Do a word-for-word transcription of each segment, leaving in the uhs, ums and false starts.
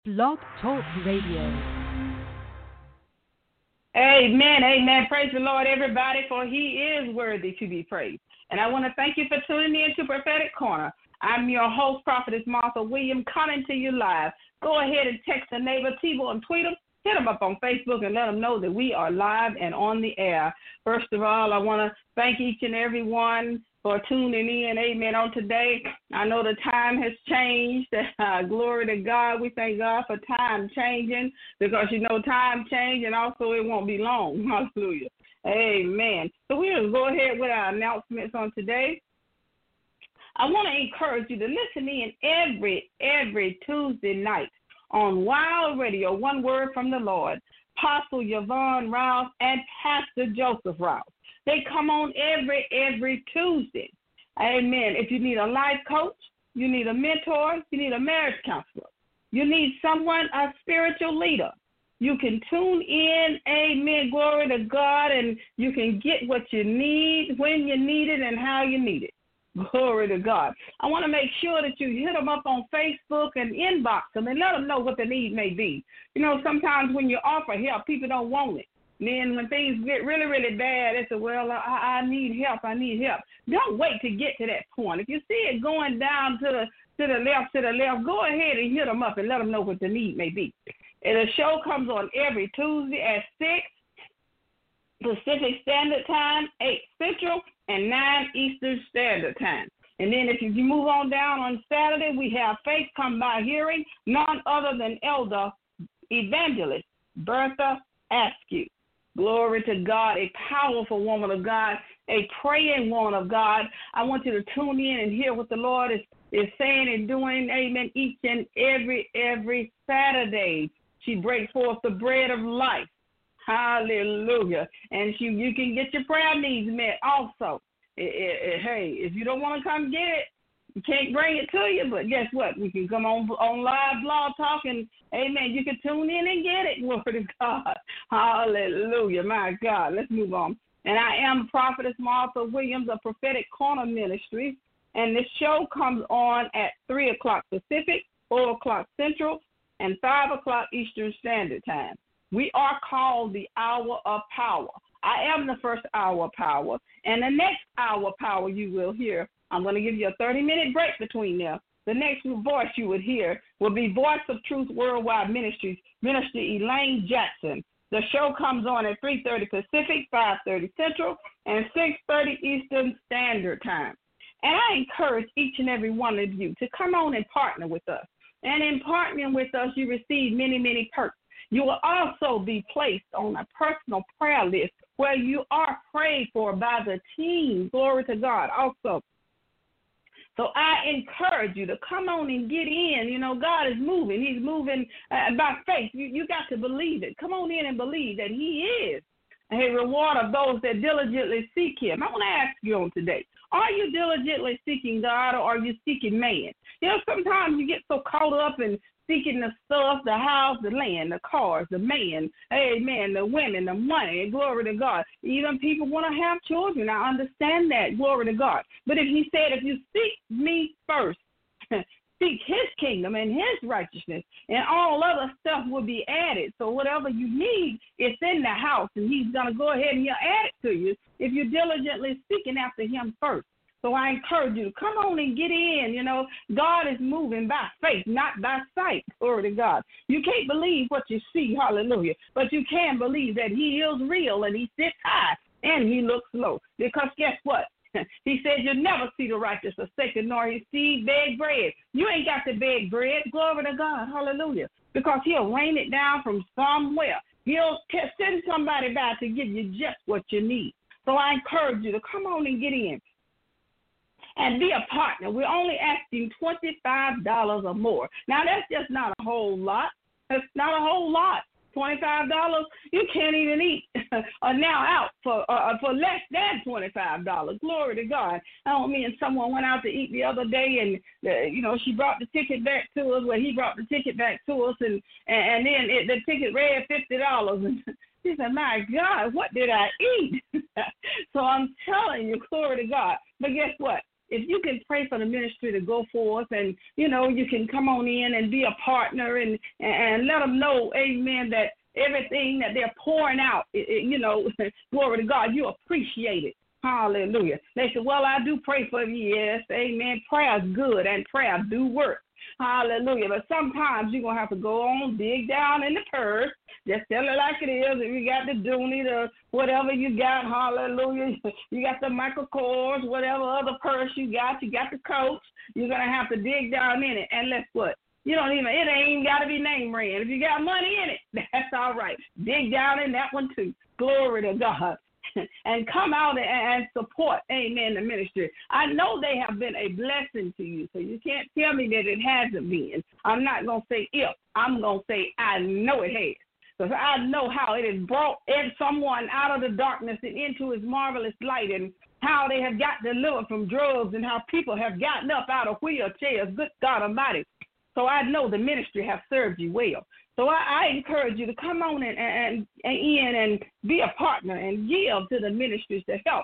Blog Talk Radio. Amen, amen. Praise the Lord, everybody, for he is worthy to be praised. And I want to thank you for tuning in to Prophetic Corner. I'm your host, Prophetess Martha Williams, coming to you live. Go ahead and text a neighbor, T-Bo, and tweet them. Hit them up on Facebook and let them know that we are live and on the air. First of all, I want to thank each and every one for tuning in, amen, on today. I know the time has changed. Uh, glory to God. We thank God for time changing because, you know, time change and also it won't be long. Hallelujah. Amen. So we'll go ahead with our announcements on today. I want to encourage you to listen in every, every Tuesday night on Wild Radio, One Word from the Lord, Apostle Yvonne Rouse and Pastor Joseph Rouse. They come on every, every Tuesday. Amen. If you need a life coach, you need a mentor, you need a marriage counselor, you need someone, a spiritual leader, you can tune in, amen, glory to God, and you can get what you need, when you need it, and how you need it. Glory to God. I want to make sure that you hit them up on Facebook and inbox them and let them know what the need may be. You know, sometimes when you offer help, people don't want it. Then when things get really, really bad, they say, well, I, I need help. I need help. Don't wait to get to that point. If you see it going down to the to the left, to the left, go ahead and hit them up and let them know what the need may be. And the show comes on every Tuesday at six Pacific Standard Time, eight Central, and nine Eastern Standard Time. And then if you move on down on Saturday, we have Faith Come by Hearing, none other than Elder Evangelist Bertha Askew. Glory to God, a powerful woman of God, a praying woman of God. I want you to tune in and hear what the Lord is, is saying and doing, amen, each and every, every Saturday. She breaks forth the bread of life. Hallelujah. And she, you can get your prayer needs met also. It, it, it, hey, if you don't want to come get it, you can't bring it to you, but guess what? We can come on on live blog talk and, amen, you can tune in and get it. Glory to God. Hallelujah. My God. Let's move on. And I am Prophetess Martha Williams of Prophetic Corner Ministries, and this show comes on at three o'clock Pacific, four o'clock Central, and five o'clock Eastern Standard Time. We are called the Hour of Power. I am the first hour of power, and the next hour of power you will hear, I'm going to give you a thirty-minute break between them. The next voice you would hear will be Voice of Truth Worldwide Ministries, Minister Elaine Jackson. The show comes on at three thirty Pacific, five thirty Central, and six thirty Eastern Standard Time. And I encourage each and every one of you to come on and partner with us. And in partnering with us, you receive many, many perks. You will also be placed on a personal prayer list where you are prayed for by the team. Glory to God. Also, so I encourage you to come on and get in. You know, God is moving. He's moving uh, by faith. You, you got to believe it. Come on in and believe that he is a reward of those that diligently seek him. I want to ask you on today, are you diligently seeking God or are you seeking man? You know, sometimes you get so caught up in seeking the stuff, the house, the land, the cars, the man, amen, the women, the money, glory to God. Even people want to have children. I understand that, glory to God. But if he said, if you seek me first, seek his kingdom and his righteousness, and all other stuff will be added. So whatever you need, it's in the house, and he's going to go ahead and he'll add it to you if you're diligently seeking after him first. So I encourage you to come on and get in. You know, God is moving by faith, not by sight. Glory to God. You can't believe what you see, hallelujah, but you can believe that he is real and he sits high and he looks low. Because guess what? He said you'll never see the righteous forsaken nor his seed beg bread. You ain't got to beg bread. Glory to God. Hallelujah. Because he'll rain it down from somewhere. He'll send somebody by to give you just what you need. So I encourage you to come on and get in and be a partner. We're only asking twenty-five dollars or more. Now, that's just not a whole lot. That's not a whole lot. twenty-five dollars, you can't even eat a now out for uh, for less than twenty-five dollars. Glory to God. I don't mean someone went out to eat the other day and, uh, you know, she brought the ticket back to us. Well, he brought the ticket back to us, and, and, and then it, the ticket read fifty dollars. And she said, my God, what did I eat? So I'm telling you, glory to God. But guess what? if you can pray for the ministry to go forth, and, you know, you can come on in and be a partner and, and let them know, amen, that everything that they're pouring out, it, it, you know, glory to God, you appreciate it. Hallelujah. They said, well, I do pray for you. Yes, amen. Prayer is good, and prayer do work. Hallelujah. But sometimes you're going to have to go on, dig down in the purse, just tell it like it is. If you got the Dooney, the whatever you got, hallelujah. You got the Michael Kors, whatever other purse you got. You got the Coach. You're going to have to dig down in it. And guess what? You don't even, it ain't even got to be name brand. If you got money in it, that's all right. Dig down in that one too. Glory to God. And come out and support, amen, the ministry. I know they have been a blessing to you, so you can't tell me that it hasn't been. I'm not going to say if. I'm going to say I know it has. Because I know how it has brought someone out of the darkness and into his marvelous light, and how they have got delivered from drugs, and how people have gotten up out of wheelchairs. Good God Almighty. So I know the ministry has served you well. So I, I encourage you to come on in and, and, in and be a partner and give to the ministries to help.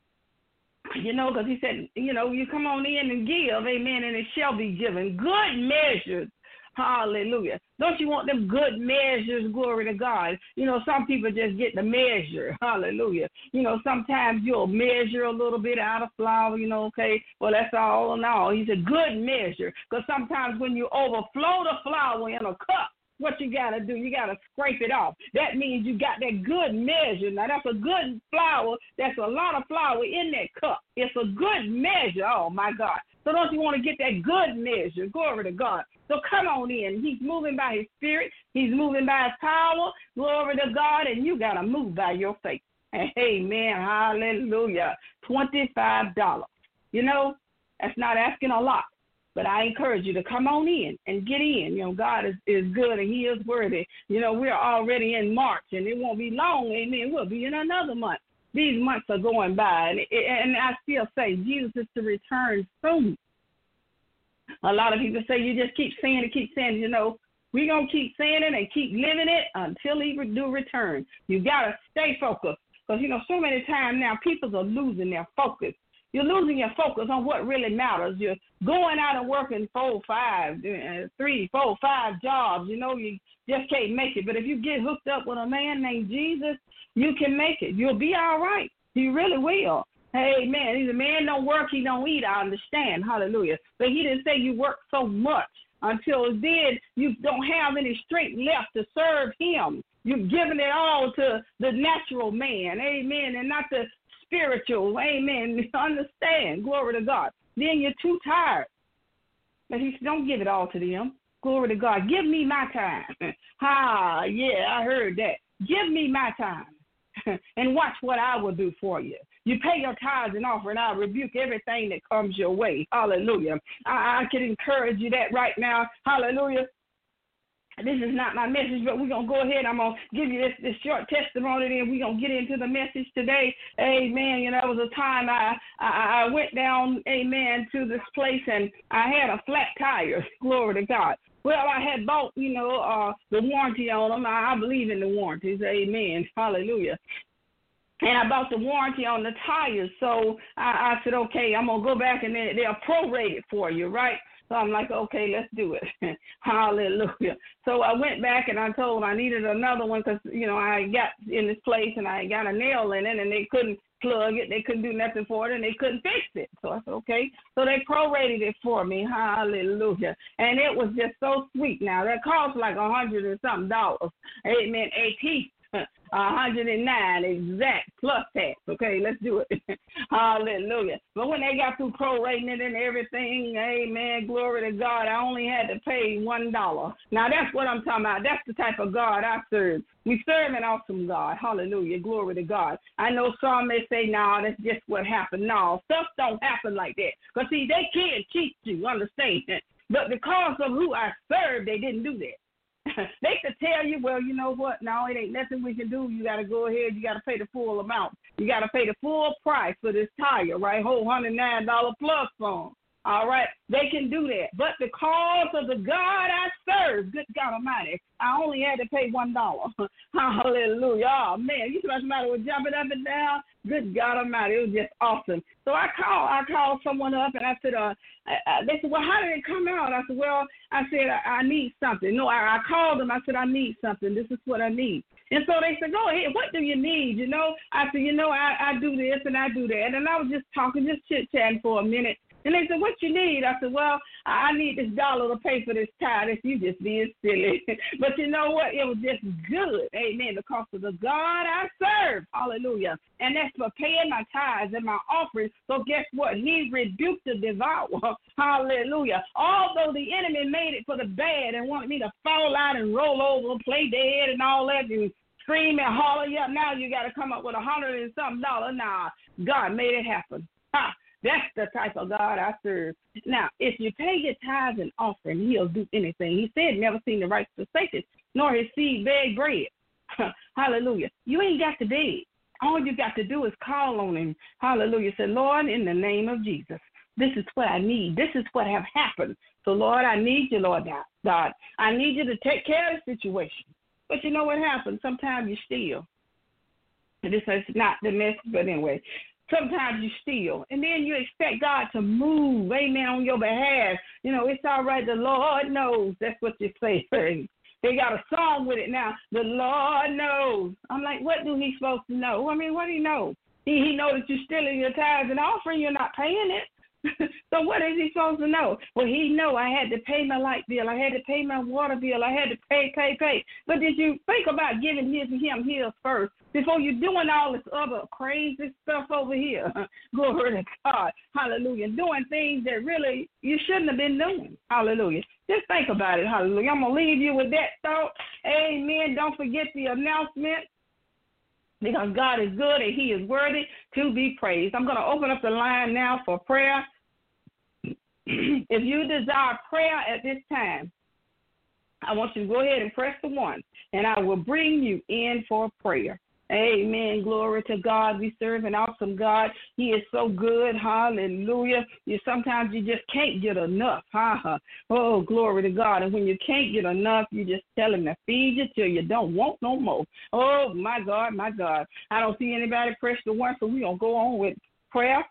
You know, because he said, you know, you come on in and give, amen, and it shall be given. Good measures. Hallelujah. Don't you want them good measures? Glory to God. You know, some people just get the measure. Hallelujah. You know, sometimes you'll measure a little bit out of flour, you know, okay, well, that's all in all. He's a good measure. Because sometimes when you overflow the flour in a cup, what you got to do, you got to scrape it off. That means you got that good measure. Now, that's a good flour. That's a lot of flour in that cup. It's a good measure. Oh, my God. So don't you want to get that good measure? Glory to God. So come on in. He's moving by his spirit. He's moving by his power. Glory to God. And you got to move by your faith. Amen. Hallelujah. twenty-five dollars. You know, that's not asking a lot. But I encourage you to come on in and get in. You know, God is, is good and he is worthy. You know, we're already in March, and it won't be long. Amen. We'll be in another month. These months are going by, and, and I still say Jesus is to return soon. A lot of people say you just keep saying it, keep saying it. You know, we're going to keep saying it and keep living it until he do return. You got to stay focused, because, you know, so many times now people are losing their focus. You're losing your focus on what really matters. You're going out and working four, five, three, four, five jobs. You know, you just can't make it. But if you get hooked up with a man named Jesus, you can make it. You'll be all right. You really will. Hey, man, he's a man don't work, he don't eat. I understand. Hallelujah. But he didn't say you work so much until then you don't have any strength left to serve him. You've given it all to the natural man. Amen. And not the spiritual, amen. Understand, glory to God. Then you're too tired. But he said, don't give it all to them. Glory to God. Give me my time. Ah, yeah, I heard that. Give me my time and watch what I will do for you. You pay your tithes and offering, I'll rebuke everything that comes your way. Hallelujah. I, I can encourage you that right now. Hallelujah. This is not my message, but we're going to go ahead. I'm going to give you this, this short testimony, and we're going to get into the message today. Amen. You know, there was a time I, I, I went down, amen, to this place, and I had a flat tire. Glory to God. Well, I had bought, you know, uh, the warranty on them. I, I believe in the warranties. Amen. Hallelujah. And I bought the warranty on the tires. So I, I said, okay, I'm going to go back, and they, they'll prorate it for you, right? So I'm like, okay, let's do it. Hallelujah. So I went back and I told them I needed another one because, you know, I got in this place and I got a nail in it and they couldn't plug it. They couldn't do nothing for it and they couldn't fix it. So I said, okay. So they prorated it for me. Hallelujah. And it was just so sweet. Now, that cost like a hundred and something dollars. Amen. A piece. one hundred nine exact plus tax. Okay, let's do it. Hallelujah. But when they got through prorating it and everything, amen, glory to God, I only had to pay one dollar. Now, that's what I'm talking about. That's the type of God I serve. We serve an awesome God. Hallelujah. Glory to God. I know some may say, no, nah, that's just what happened. No, stuff don't happen like that. Because, see, they can't cheat you, understand? But because of who I serve, they didn't do that. They could tell you, well, you know what? No, it ain't nothing we can do. You got to go ahead. You got to pay the full amount. You got to pay the full price for this tire, right? Whole one hundred nine dollars plus phone. All right, they can do that. But because of the God I serve, good God Almighty, I only had to pay one dollar. Hallelujah. Oh, man, you thought somebody was jumping up and down? Good God Almighty, it was just awesome. So I called, I called someone up, and I said, uh, uh, they said, well, how did it come out? I said, well, I said, I, I need something. No, I, I called them. I said, I need something. This is what I need. And so they said, go ahead. What do you need? You know, I said, you know, I, I do this and I do that. And I was just talking, just chit-chatting for a minute. And they said, what you need? I said, well, I need this dollar to pay for this tithe. That's you just being silly. But you know what? It was just good. Amen. Because of the God I serve. Hallelujah. And that's for paying my tithes and my offerings. So guess what? He rebuked the devourer. Hallelujah. Although the enemy made it for the bad and wanted me to fall out and roll over, play dead and all that, and scream and holler, yeah, now you got to come up with a hundred and something dollars. Nah, God made it happen. Ha. That's the type of God I serve. Now, if you pay your tithes and offering, he'll do anything. He said, never seen the righteous forsaken, nor his seed beg bread. Hallelujah. You ain't got to beg. All you got to do is call on him. Hallelujah. Say, Lord, in the name of Jesus, this is what I need. This is what have happened. So, Lord, I need you, Lord God. I need you to take care of the situation. But you know what happens? Sometimes you steal. This is not the message, but anyway. Sometimes you steal, and then you expect God to move, amen, on your behalf. You know, it's all right. The Lord knows. That's what you say. They got a song with it now. The Lord knows. I'm like, what do he supposed to know? I mean, what do he know? He, he knows that you're stealing your tithes and offering. You're not paying it. So what is he supposed to know? Well, he know I had to pay my light bill. I had to pay my water bill. I had to pay, pay, pay. But did you think about giving his him his first before you're doing all this other crazy stuff over here? Glory to God. Hallelujah. Doing things that really you shouldn't have been doing. Hallelujah. Just think about it. Hallelujah. I'm going to leave you with that thought. Amen. Don't forget the announcement. Because God is good and he is worthy to be praised. I'm going to open up the line now for prayer. If you desire prayer at this time, I want you to go ahead and press the one, and I will bring you in for prayer. Amen. Glory to God. We serve an awesome God. He is so good. Hallelujah. You sometimes you just can't get enough. Ha-ha. Oh, glory to God. And when you can't get enough, you just tell him to feed you till you don't want no more. Oh, my God, my God. I don't see anybody press the one, so we're going to go on with prayer.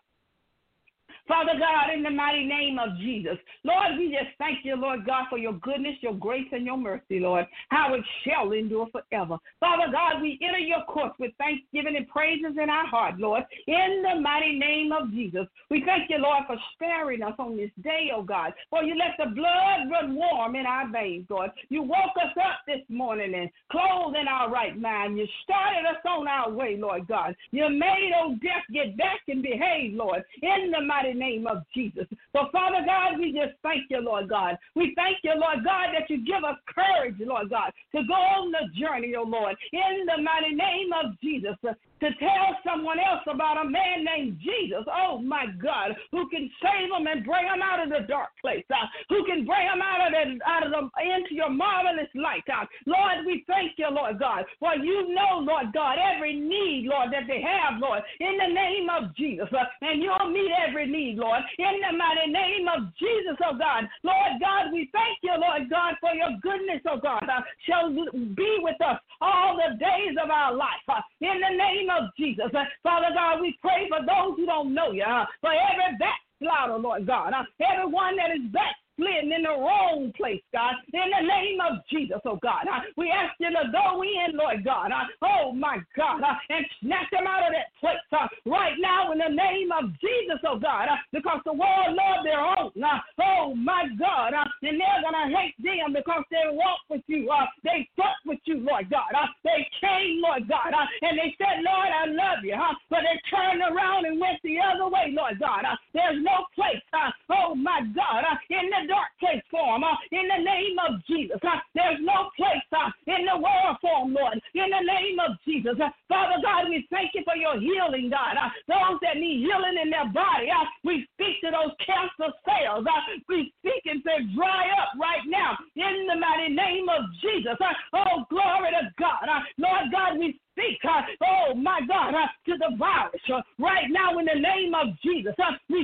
Father God, in the mighty name of Jesus, Lord, we just thank you, Lord God, for your goodness, your grace, and your mercy, Lord, how it shall endure forever. Father God, we enter your courts with thanksgiving and praises in our heart, Lord, in the mighty name of Jesus. We thank you, Lord, for sparing us on this day, oh God, for you let the blood run warm in our veins, Lord. You woke us up this morning and clothed in our right mind. You started us on our way, Lord God. You made, oh death, get back and behave, Lord, in the mighty name of Jesus. So, Father God, we just thank you, Lord God. We thank you, Lord God, that you give us courage, Lord God, to go on the journey, oh Lord, in the mighty name of Jesus, uh, to tell someone else about a man named Jesus, oh my God, who can save them and bring them out of the dark place, uh, who can bring them out of the, out of the, into your marvelous light. Uh. Lord, we thank you, Lord God, for you know, Lord God, every need, Lord, that they have, Lord, in the name of Jesus, uh, and you'll meet every need, Lord, in the mighty name of Jesus, oh God. Lord God, we thank you, Lord God, for your goodness, oh God, uh, shall be with us all the days of our life, uh, in the name of Jesus. Uh, Father God, we pray for those who don't know you, uh, for every backslider, Lord God, uh, everyone that is back in the wrong place, God, in the name of Jesus, oh God. Uh, we ask you to go in, Lord God, uh, oh my God, uh, and snatch them out of that place uh, right now in the name of Jesus, oh God, uh, because the world loves their own, uh, oh my God, uh, and they're going to hate them because they walk with you, uh, they fuck with you, Lord God, uh, they came, Lord God, uh, and they said, Lord, I love you, uh, but they turned around and went the other way, Lord God. Uh, there's no place, uh, oh my God, uh, in the dark place for them, uh, in the name of Jesus. Uh, there's no place uh, in the world for them, Lord, in the name of Jesus. Uh, Father God, we thank you for your healing, God. Uh, those that need healing in their body, uh, we speak to those cancer cells. Uh, we speak and say, dry up right now in the mighty name of Jesus. Uh, oh, glory to God. Uh, Lord God, we speak, uh, oh my God, uh, to the virus uh, right now in the name of Jesus. Uh, we say,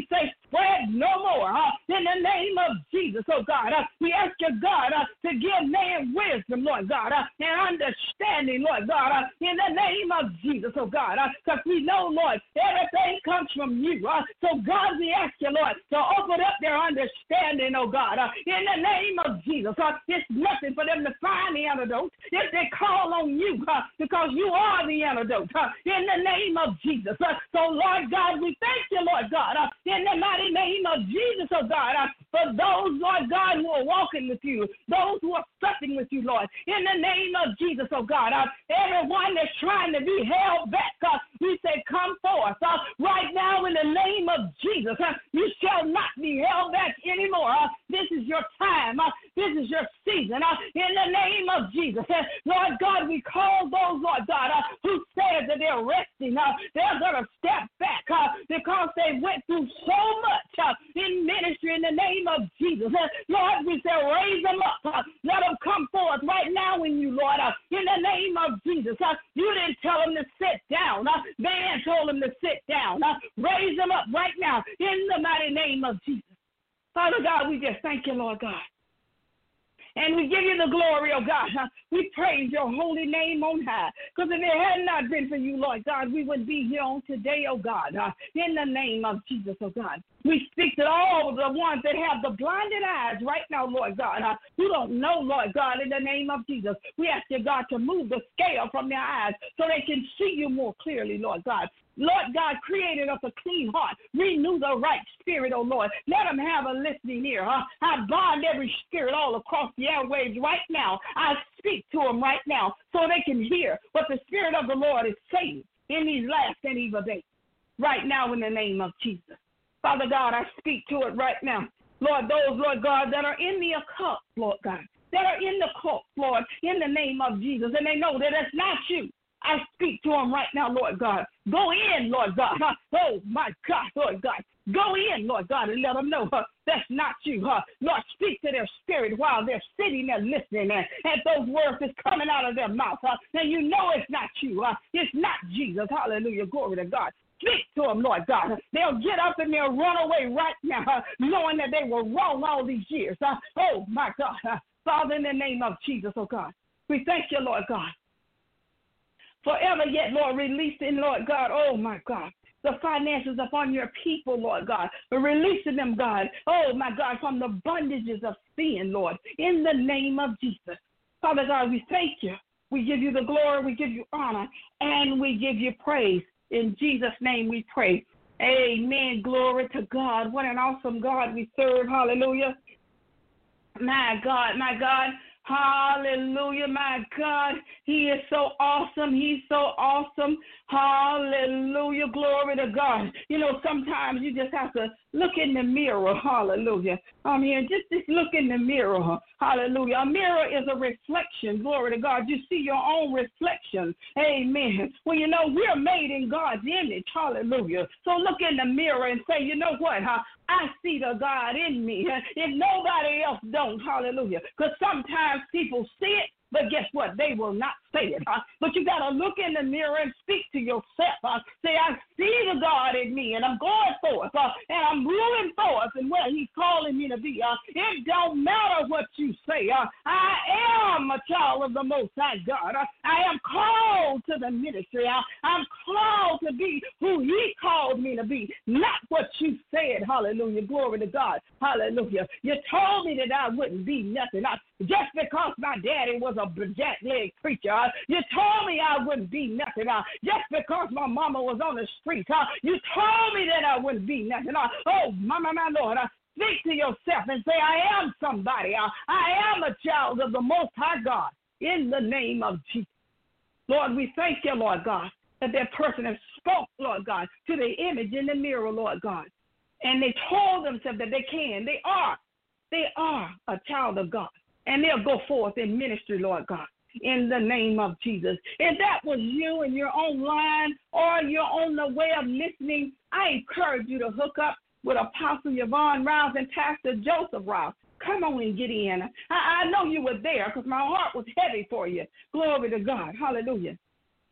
bread no more. Uh, in the name of Jesus, oh God, uh, we ask you, God, uh, to give man wisdom, Lord God, uh, and understanding, Lord God, uh, in the name of Jesus, oh God, because uh, we know, Lord, everything comes from you. Uh, so, God, we ask you, Lord, to open up their understanding, oh God, uh, in the name of Jesus. Uh, it's nothing for them to find the antidote if they call on you, uh, because you are the antidote, uh, in the name of Jesus. Uh, so, Lord God, we thank you, Lord God, uh, in the mighty name of Jesus, oh God, uh, for those, Lord God, who are walking with you, those who are suffering with you, Lord, in the name of Jesus, oh God, uh, everyone that's trying to be held back, uh, we say, come forth uh, right now in the name of Jesus. Uh, you shall not be held back anymore. Uh, this is your time. Uh, this is your season. Uh, in the name of Jesus, uh, Lord God, we call those, Lord God, uh, who said that they're resting. Uh, they're going to step back uh, because they went through so much uh, in ministry in the name of Jesus. Uh, Lord, we say, raise them up. Uh, let them come forth right now in you, Lord, uh, in the name of Jesus. Uh, you didn't tell them to sit down. Uh, man told them to sit down. Uh, raise them up right now in the mighty name of Jesus. Father God, we just thank you, Lord God. And we give you the glory, oh God. We praise your holy name on high. Because if it had not been for you, Lord God, we would be here on today, oh God. In the name of Jesus, oh God. We speak to all the ones that have the blinded eyes right now, Lord God. Who don't know, Lord God, in the name of Jesus. We ask you, God, to move the scale from their eyes so they can see you more clearly, Lord God. Lord God, created us a clean heart. Renew the right spirit, oh Lord. Let them have a listening ear. Huh? I bind every spirit all across the airwaves right now. I speak to them right now so they can hear what the Spirit of the Lord is saying in these last and evil days. Right now in the name of Jesus. Father God, I speak to it right now. Lord, those, Lord God, that are in the occult, Lord God, that are in the cult, Lord, in the name of Jesus, and they know that it's not you. I speak to them right now, Lord God. Go in, Lord God. Huh? Oh, my God, Lord God. Go in, Lord God, and let them know huh, that's not you. Huh? Lord, speak to their spirit while they're sitting there listening, and, and those words is coming out of their mouth. Huh? And you know it's not you. Huh? It's not Jesus. Hallelujah. Glory to God. Speak to them, Lord God. They'll get up and they'll run away right now, huh, knowing that they were wrong all these years. Huh? Oh, my God. Huh? Father, in the name of Jesus, oh God, we thank you, Lord God. Forever yet, Lord, releasing, Lord God, oh, my God, the finances upon your people, Lord God, releasing them, God, oh, my God, from the bondages of sin, Lord, in the name of Jesus. Father God, we thank you. We give you the glory, we give you honor, and we give you praise. In Jesus' name we pray. Amen. Glory to God. What an awesome God we serve. Hallelujah. My God, my God. Hallelujah, my God. He is so awesome. He's so awesome. Hallelujah. Glory to God. You know, sometimes you just have to look in the mirror. Hallelujah. I mean, just, just look in the mirror. Hallelujah. A mirror is a reflection. Glory to God. You see your own reflection. Amen. Well, you know, we're made in God's image. Hallelujah. So look in the mirror and say, you know what, huh? I see the God in me. If nobody else don't, hallelujah. Because sometimes people see it, but guess what? They will not say it. Huh? But you got to look in the mirror and speak to yourself. Huh? Say, I see the God in me, and I'm going forth, huh? and I'm moving forth and where he's calling me to be. Huh? It don't matter what you say. Huh? I am a child of the Most High God. Huh? I am called to the ministry. Huh? I'm called to be who he called me to be, not what you said. Hallelujah. Glory to God. Hallelujah. You told me that I wouldn't be nothing. I, just because my daddy was a jack-legged preacher, uh, you told me I wouldn't be nothing. Uh, just because my mama was on the street, uh, you told me that I wouldn't be nothing. Uh, oh, my, my, my Lord, uh, speak to yourself and say, I am somebody. Uh, I am a child of the Most High God in the name of Jesus. Lord, we thank you, Lord God, that that person has spoke, Lord God, to the image in the mirror, Lord God. And they told themselves that they can. They are. They are a child of God. And they'll go forth in ministry, Lord God, in the name of Jesus. If that was you and you're online or you're on the way of listening, I encourage you to hook up with Apostle Yvonne Rouse and Pastor Joseph Rouse. Come on and get in. I, I know you were there because my heart was heavy for you. Glory to God. Hallelujah.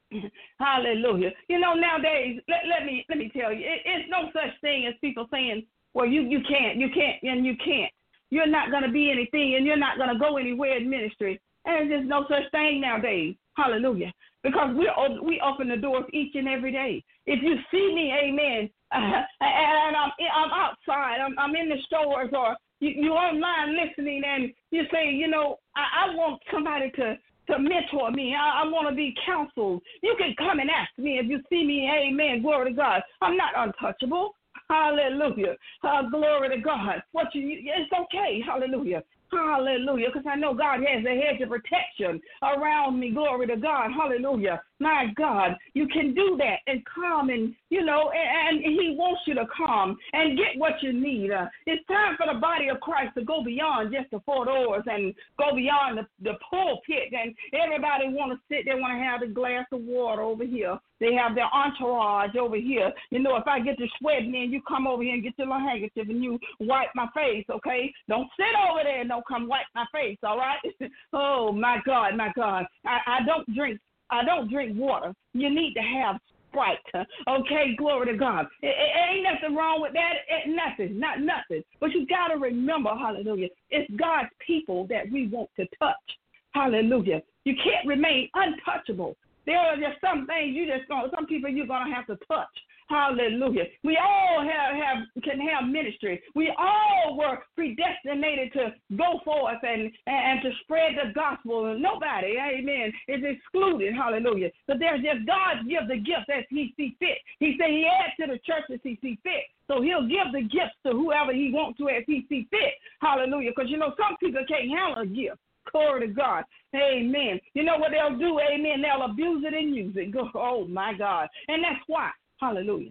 Hallelujah. You know, nowadays, let, let me let me tell you, it, it's no such thing as people saying, well, you, you can't, you can't, and you can't. You're not going to be anything, and you're not going to go anywhere in ministry. And there's no such thing nowadays. Hallelujah. Because we we open the doors each and every day. If you see me, amen, uh, and I'm I'm outside, I'm, I'm in the stores, or you, you're online listening, and you say, you know, I, I want somebody to, to mentor me. I, I want to be counseled. You can come and ask me if you see me, amen, glory to God. I'm not untouchable. Hallelujah. Uh, glory to God. What you, it's okay. Hallelujah. Hallelujah, because I know God has a hedge of protection around me. Glory to God. Hallelujah. My God, you can do that and come and, you know, and, and he wants you to come and get what you need. Uh, it's time for the body of Christ to go beyond just the four doors and go beyond the, the pulpit. And everybody want to sit there, want to have a glass of water over here. They have their entourage over here. You know, if I get to sweating in, you come over here and get your little handkerchief and you wipe my face, okay? Don't sit over there and don't come wipe my face, all right? Oh, my God, my God. I, I don't drink. I don't drink water. You need to have Sprite, okay? Glory to God. It, it ain't nothing wrong with that. It, nothing, not nothing. But you got to remember, hallelujah, it's God's people that we want to touch. Hallelujah. You can't remain untouchable. There are just some things you just don't, some people you're going to have to touch. Hallelujah. We all have, have can have ministry. We all were predestinated to go forth and, and to spread the gospel. Nobody, amen, is excluded. Hallelujah. But there's just God gives the gifts as he sees fit. He said he adds to the church as he sees fit. So he'll give the gifts to whoever he wants to as he sees fit. Hallelujah. Because, you know, some people can't handle a gift. Glory to God. Amen. You know what they'll do? Amen. They'll abuse it and use it. Oh, my God. And that's why. Hallelujah.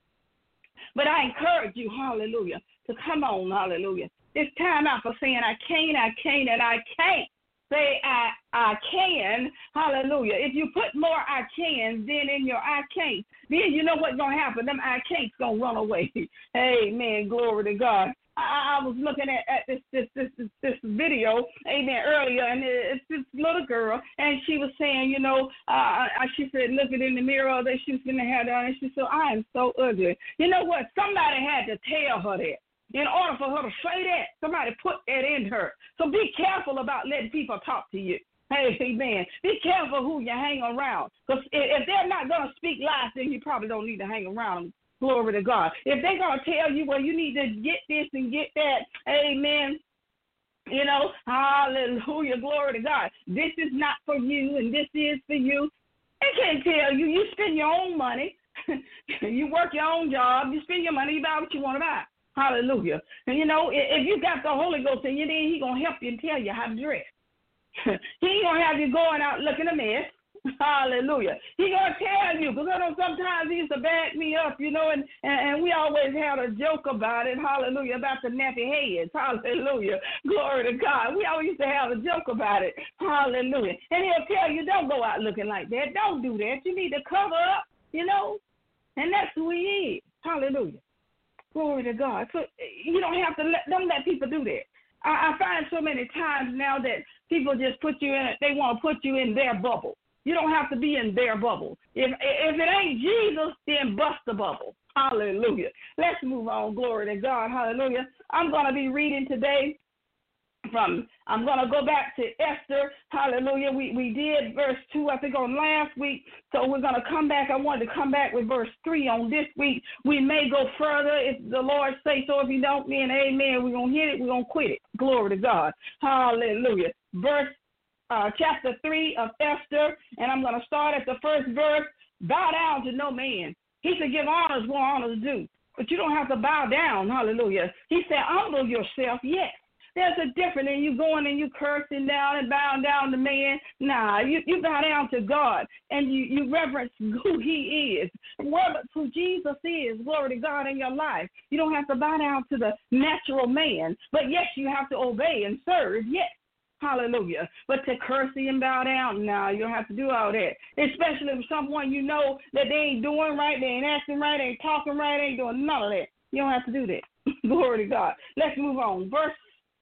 But I encourage you, hallelujah, to come on, hallelujah. It's time out for saying I can't, I can't, and I can't. Say I I can, hallelujah. If you put more I can than in your I can't, then you know what's going to happen. Them I can't's going to run away. Amen. Glory to God. I, I was looking at, at this, this this this this video, amen, earlier, and it's this little girl, and she was saying, you know, uh, she said, looking in the mirror that she was going to have on, and she said, I am so ugly. You know what? Somebody had to tell her that. In order for her to say that, somebody put that in her. So be careful about letting people talk to you. Hey, amen. Be careful who you hang around. Because if they're not going to speak lies, then you probably don't need to hang around them. Glory to God. If they're going to tell you, well, you need to get this and get that, amen, you know, hallelujah, glory to God. This is not for you and this is for you. They can't tell you. You spend your own money. You work your own job. You spend your money. You buy what you want to buy. Hallelujah. And, you know, if you got the Holy Ghost in you, then he's going to help you and tell you how to dress. He ain't going to have you going out looking a mess. Hallelujah. He going to tell you, because I know sometimes he used to back me up, you know, and, and, and we always had a joke about it, hallelujah, about the nappy heads, hallelujah, glory to God. We always used to have a joke about it, hallelujah. And he'll tell you, don't go out looking like that. Don't do that. You need to cover up, you know, and that's who he is, hallelujah. Glory to God. So you don't have to let them let people do that. I, I find so many times now that people just put you in, they want to put you in their bubble. You don't have to be in their bubble. If if it ain't Jesus, then bust the bubble. Hallelujah. Let's move on. Glory to God. Hallelujah. I'm going to be reading today from, I'm going to go back to Esther. Hallelujah. We we did verse two, I think, on last week. So we're going to come back. I wanted to come back with verse three on this week. We may go further if the Lord say so. If you don't, then amen. We're going to hit it. We're going to quit it. Glory to God. Hallelujah. Verse Uh, chapter three of Esther, and I'm going to start at the first verse. Bow down to no man. He said, give honors where honors due, but you don't have to bow down. Hallelujah. He said, humble yourself. Yes. There's a difference in you going and you cursing down and bowing down to man. Nah, you, you bow down to God and you, you reverence who he is. Reverence who Jesus is. Glory to God in your life. You don't have to bow down to the natural man, but yes, you have to obey and serve. Yes. Hallelujah. But to curse and bow down, no, you don't have to do all that. Especially if someone you know that they ain't doing right, they ain't acting right, they ain't talking right, they ain't doing none of that. You don't have to do that. Glory to God. Let's move on. Verse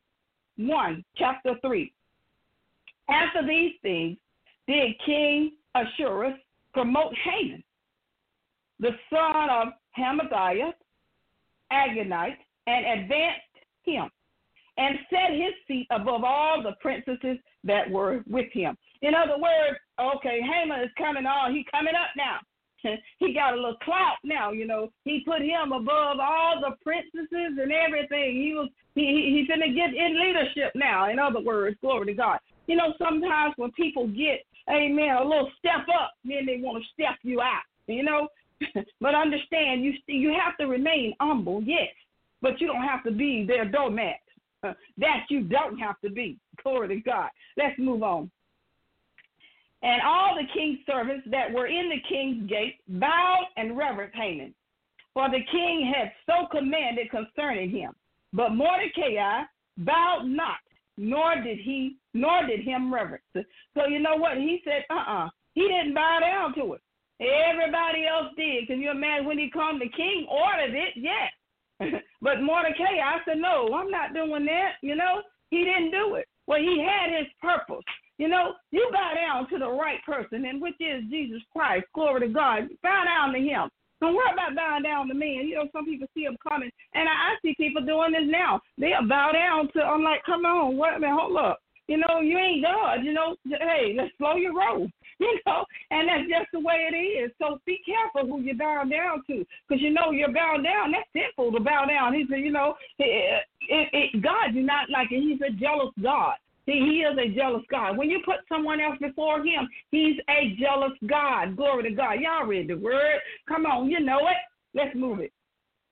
one, chapter three. After these things did King Ahasuerus promote Haman, the son of Hamadiah, Agagite, and advanced him, and set his seat above all the princesses that were with him. In other words, okay, Haman is coming on. He's coming up now. He got a little clout now, you know. He put him above all the princesses and everything. He was he he, he's gonna get in leadership now. In other words, glory to God. You know, sometimes when people get, amen, a little step up, then they want to step you out. You know, but understand, you you have to remain humble, yes, but you don't have to be their doormat. Uh, that you don't have to be. Glory to God. Let's move on. And all the king's servants that were in the king's gate bowed and reverenced Haman, for the king had so commanded concerning him. But Mordecai bowed not, nor did he, nor did him reverence. So you know what? He said, uh-uh. He didn't bow down to it. Everybody else did. Can you imagine when he come, the king ordered it? Yes. But Mordecai, I said, no, I'm not doing that. You know, he didn't do it. Well, he had his purpose. You know, you bow down to the right person, and which is Jesus Christ. Glory to God. Bow down to him. Don't worry about bowing down to men. You know, some people see them coming, and I, I see people doing this now. They'll bow down to, I'm like, come on, what, I mean, hold up. You know, you ain't God. You know, hey, let's slow your roll. You know, and that's just the way it is. So be careful who you bow down to, because you know you're bowed down. That's sinful to bow down. He said, you know, it, it, it, God do not like it. He's a jealous God. He, he is a jealous God. When you put someone else before him, he's a jealous God. Glory to God. Y'all read the word. Come on, you know it. Let's move it.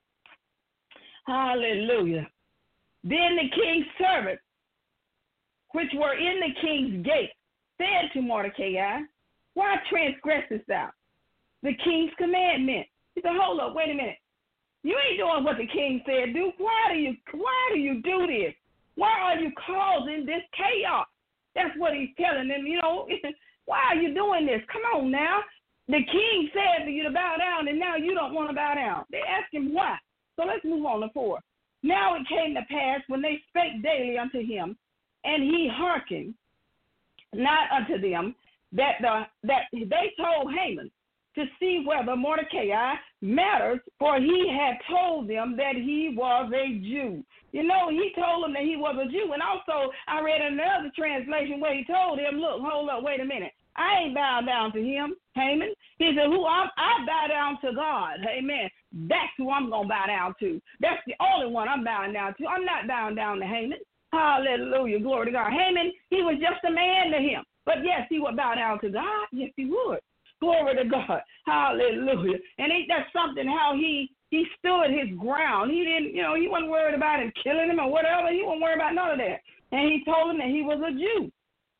Hallelujah. Then the king's servants, which were in the king's gate, said to Mordecai, why transgressest thou the king's commandment? He said, hold up, wait a minute. You ain't doing what the king said do. Why do you why do you do this? Why are you causing this chaos? That's what he's telling them, you know. Why are you doing this? Come on now. The king said for you to bow down, and now you don't want to bow down. They asked him why. So let's move on to four. Now it came to pass when they spake daily unto him, and he hearkened not unto them, that the that they told Haman to see whether Mordecai matters, for he had told them that he was a Jew. You know, he told them that he was a Jew. And also, I read another translation where he told him, look, hold up, wait a minute. I ain't bowed down to him, Haman. He said, who I'm, I bow down to God. Amen. That's who I'm going to bow down to. That's the only one I'm bowing down to. I'm not bowing down to Haman. Hallelujah. Glory to God. Haman, he was just a man to him. But yes, he would bow down to God. Yes, he would. Glory to God. Hallelujah. And ain't that something how he he stood his ground. He didn't, you know, he wasn't worried about him killing him or whatever. He wasn't worried about none of that. And he told him that he was a Jew.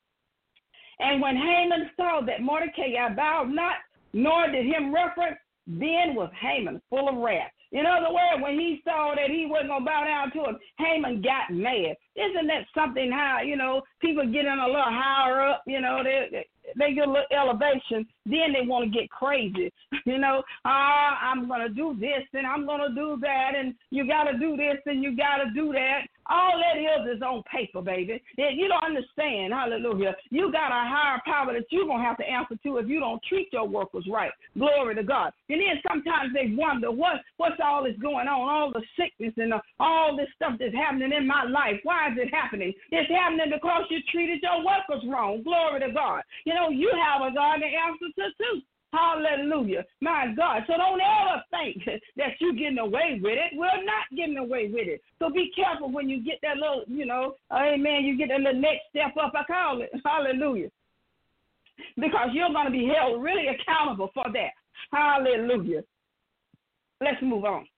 And when Haman saw that Mordecai bowed not, nor did him reference, then was Haman full of wrath. In other words, when he saw that he wasn't going to bow down to him, Haman got mad. Isn't that something how, you know, people get in a little higher up, you know, they, they get a little elevation, then they want to get crazy. You know, ah, I'm going to do this and I'm going to do that, and you got to do this and you got to do that. All that is is on paper, baby. You don't understand, hallelujah. You got a higher power that you're going to have to answer to if you don't treat your workers right. Glory to God. And then sometimes they wonder, what, what's all this going on, all the sickness and the, all this stuff that's happening in my life. Why is it happening? It's happening because you treated your workers wrong. Glory to God. You know, you have a God to answer to too. Hallelujah. My God. So don't ever think that you're getting away with it. We're not getting away with it. So be careful when you get that little, you know, amen, you get that little next step up, I call it. Hallelujah. Because you're going to be held really accountable for that. Hallelujah. Let's move on.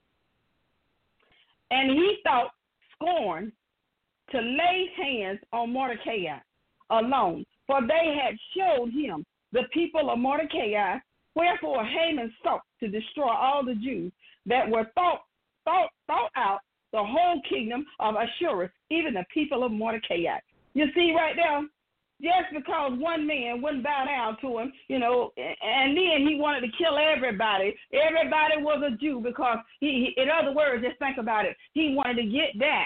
And he thought scorn to lay hands on Mordecai alone, for they had showed him the people of Mordecai. Wherefore Haman sought to destroy all the Jews that were thought, thought, thought out the whole kingdom of Ashurus, even the people of Mordecai. You see right there, just because one man wouldn't bow down to him, you know, and then he wanted to kill everybody. Everybody was a Jew because, he, he in other words, just think about it. He wanted to get back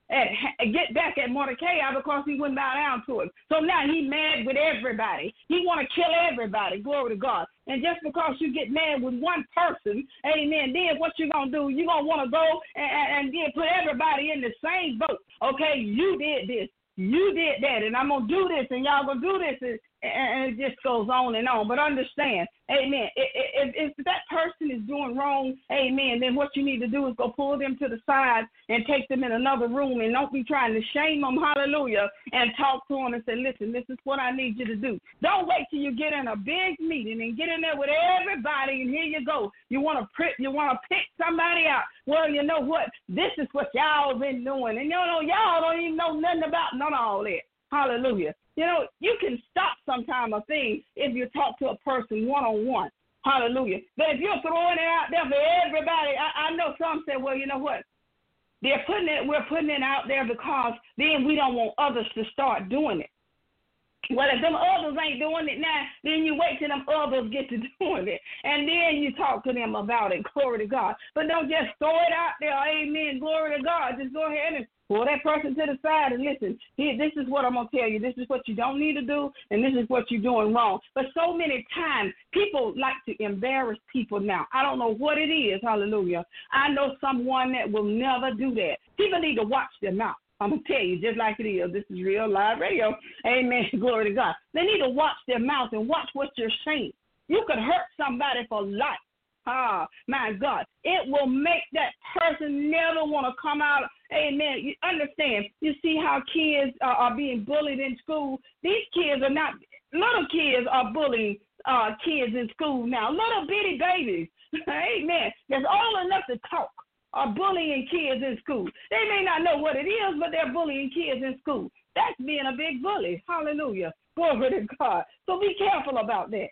at, get back at Mordecai because he wouldn't bow down to him. So now he mad with everybody. He want to kill everybody. Glory to God. And just because you get mad with one person, amen, then what you going to do, you going to want to go and, and, and then put everybody in the same boat. Okay, you did this. You did that, and I'm going to do this, and y'all going to do this, and, and it just goes on and on. But understand, amen, if, if that person is doing wrong, amen, then what you need to do is go pull them to the side and take them in another room, and don't be trying to shame them, hallelujah, and talk to them and say, listen, this is what I need you to do. Don't wait till you get in a big meeting and get in there with everybody, and here you go. You want to prick, you want to pick somebody out. Well, you know what? This is what y'all been doing, and you know, y'all don't even know nothing about none of all that. Hallelujah. You know, you can stop sometime a thing if you talk to a person one-on-one. Hallelujah. But if you're throwing it out there for everybody, I, I know some say, well, you know what? They're putting it, we're putting it out there because then we don't want others to start doing it. Well, if them others ain't doing it now, then you wait till them others get to doing it. And then you talk to them about it. Glory to God. But don't just throw it out there. Amen. Glory to God. Just go ahead and pull that person to the side and listen. Here, this is what I'm going to tell you. This is what you don't need to do, and this is what you're doing wrong. But so many times, people like to embarrass people now. I don't know what it is. Hallelujah. I know someone that will never do that. People need to watch their mouth. I'm going to tell you, just like it is. This is real live radio. Amen. Glory to God. They need to watch their mouth and watch what you're saying. You could hurt somebody for life. Ah, my God. It will make that person never want to come out. Amen. You understand. You see how kids uh, are being bullied in school. These kids are not, little kids are bullying uh, kids in school now. Little bitty babies. Amen. That's all enough to talk. Are bullying kids in school. They may not know what it is, but they're bullying kids in school. That's being a big bully. Hallelujah. Glory to God. So be careful about that.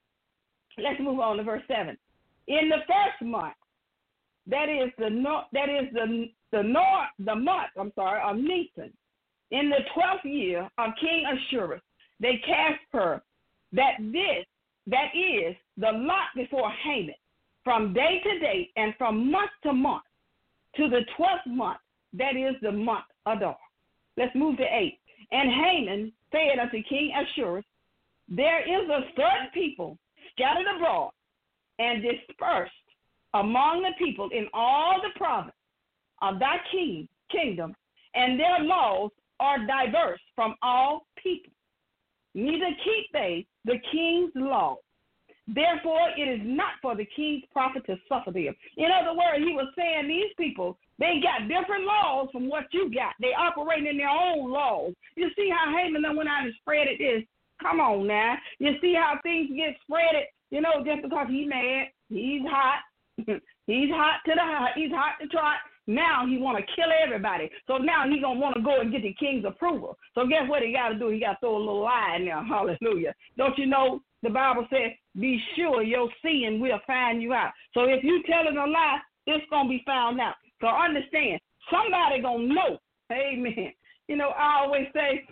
Let's move on to verse seven. In the first month, that is the that is the the north the month, I'm sorry, of Nisan, in the twelfth year of King Ahasuerus, they cast her that this that is the lot before Haman, from day to day and from month to month, to the twelfth month, that is the month Adar. Let's move to eight. And Haman said unto King Ahasuerus, there is a certain people scattered abroad and dispersed among the people in all the province of thy king, kingdom, and their laws are diverse from all people. Neither keep they the king's law. Therefore, it is not for the king's prophet to suffer them. In other words, he was saying these people, they got different laws from what you got. They operate in their own laws. You see how Haman went out and spread it is? Come on now. You see how things get spread it? You know, just because he's mad, he's hot. he's hot to the hot. He's hot to trot. Now he want to kill everybody. So now he going to want to go and get the king's approval. So guess what he got to do? He got to throw a little lie in there. Hallelujah. Don't you know the Bible says, be sure your sin will find you out. So if you telling a lie, it's going to be found out. So understand, somebody going to know. Amen. You know, I always say,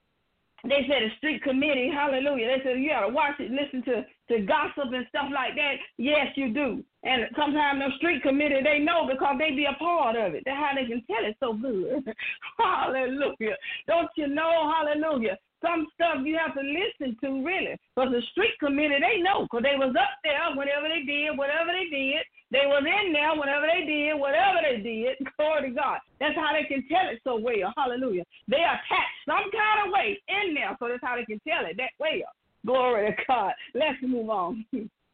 they said a street committee, hallelujah. They said you got to watch it, listen to, to gossip and stuff like that. Yes, you do. And sometimes the street committee, they know because they be a part of it. That's how they can tell it so good. Hallelujah. Don't you know, hallelujah, some stuff you have to listen to, really. Because the street committee, they know because they was up there whenever they did, whatever they did. They was in there whenever they did, whatever they did. Glory to God. That's how they can tell it so well. Hallelujah. They attach some kind of weight in there, so that's how they can tell it that well. Glory to God. Let's move on.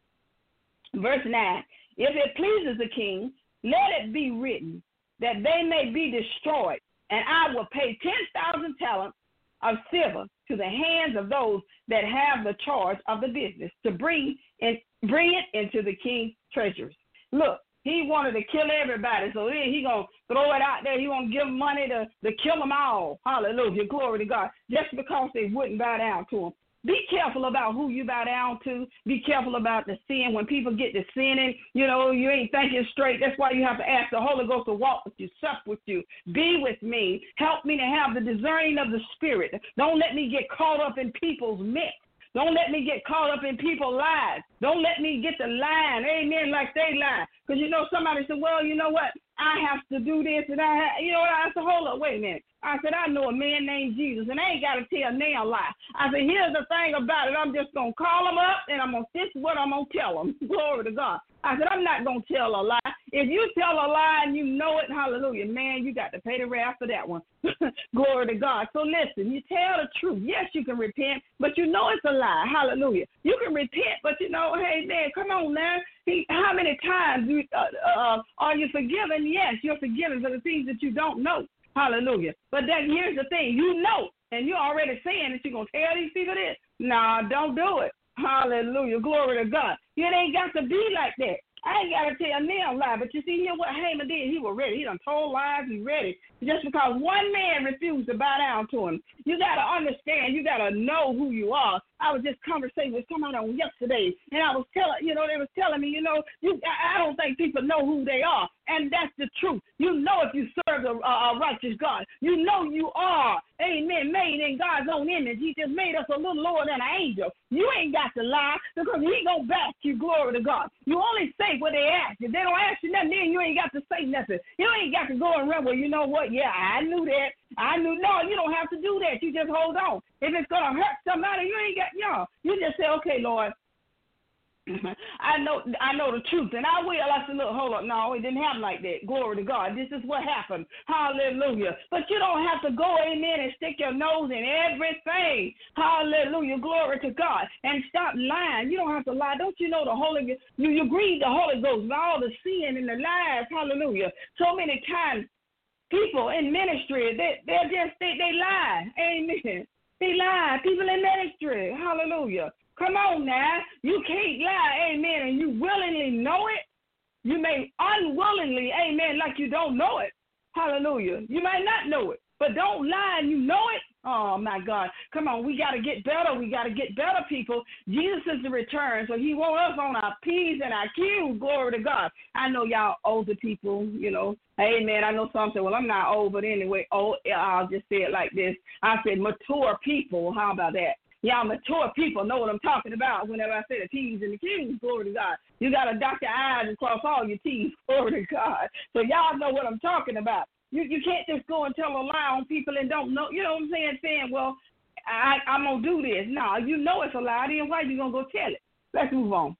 Verse nine. If it pleases the king, let it be written that they may be destroyed, and I will pay ten thousand talents of silver to the hands of those that have the charge of the business to bring and bring it into the king's treasuries. Look, he wanted to kill everybody, so then he going to throw it out there. He going to give money to, to kill them all. Hallelujah. Glory to God. Just because they wouldn't bow down to him. Be careful about who you bow down to. Be careful about the sin. When people get to sinning, you know, you ain't thinking straight. That's why you have to ask the Holy Ghost to walk with you, sup with you, be with me. Help me to have the discerning of the Spirit. Don't let me get caught up in people's mess. Don't let me get caught up in people's lies. Don't let me get the lying, amen, like they lie. Because, you know, somebody said, well, you know what? I have to do this, and I, have, you know, I said, hold up, wait a minute. I said, I know a man named Jesus, and I ain't got to tell now a lie. I said, here's the thing about it. I'm just going to call him up, and I'm going to, this is what I'm going to tell him. Glory to God. I said, I'm not going to tell a lie. If you tell a lie and you know it, hallelujah, man, you got to pay the wrath for that one. Glory to God. So listen, you tell the truth. Yes, you can repent, but you know it's a lie. Hallelujah. You can repent, but you know, hey, man, come on now. He, how many times you, uh, uh, are you forgiven? Yes, you're forgiven for the things that you don't know. Hallelujah. But then here's the thing. You know, and you're already saying that you're going to tell these people this. Nah, don't do it. Hallelujah. Glory to God. It ain't got to be like that. I ain't got to tell them lie, but you see here what Haman did. He was ready. He done told lies. He ready. Just because one man refused to bow down to him. You got to understand. You got to know who you are. I was just conversating with somebody on yesterday, and I was telling, you know, they was telling me, you know, you, I don't think people know who they are, and that's the truth. You know if you serve a, a righteous God. You know you are, amen, made in God's own image. He just made us a little lower than an angel. You ain't got to lie because he going to back you, glory to God. You only say what they ask you. If they don't ask you nothing, then you ain't got to say nothing. You ain't got to go and run, well, you know what, yeah, I knew that. I knew, no, you don't have to do that. You just hold on. If it's going to hurt somebody, you ain't got, you know, you just say, okay, Lord, I know I know the truth, and I will. I said, look, hold up. No, it didn't happen like that. Glory to God. This is what happened. Hallelujah. But you don't have to go, amen, and stick your nose in everything. Hallelujah. Glory to God. And stop lying. You don't have to lie. Don't you know the Holy Ghost? You, you grieve the Holy Ghost with all the sin and the lies. Hallelujah. So many times, people in ministry, they, they're just, they, they lie. Amen. They lie. People in ministry. Hallelujah. Come on now. You can't lie, amen, and you willingly know it. You may unwillingly, amen, like you don't know it. Hallelujah. You might not know it, but don't lie and you know it. Oh, my God. Come on. We got to get better. We got to get better, people. Jesus is the return, so he wants us on our P's and our Q's. Glory to God. I know y'all older people, you know. Amen. I know some say, well, I'm not old, but anyway, oh, I'll just say it like this. I said mature people. How about that? Y'all mature people know what I'm talking about whenever I say the T's and the Q's, glory to God. You got to dot your I's and cross all your T's, glory to God. So y'all know what I'm talking about. You you can't just go and tell a lie on people and don't know, you know what I'm saying, saying, well, I, I'm going to do this. No, you know it's a lie, then why you going to go tell it? Let's move on.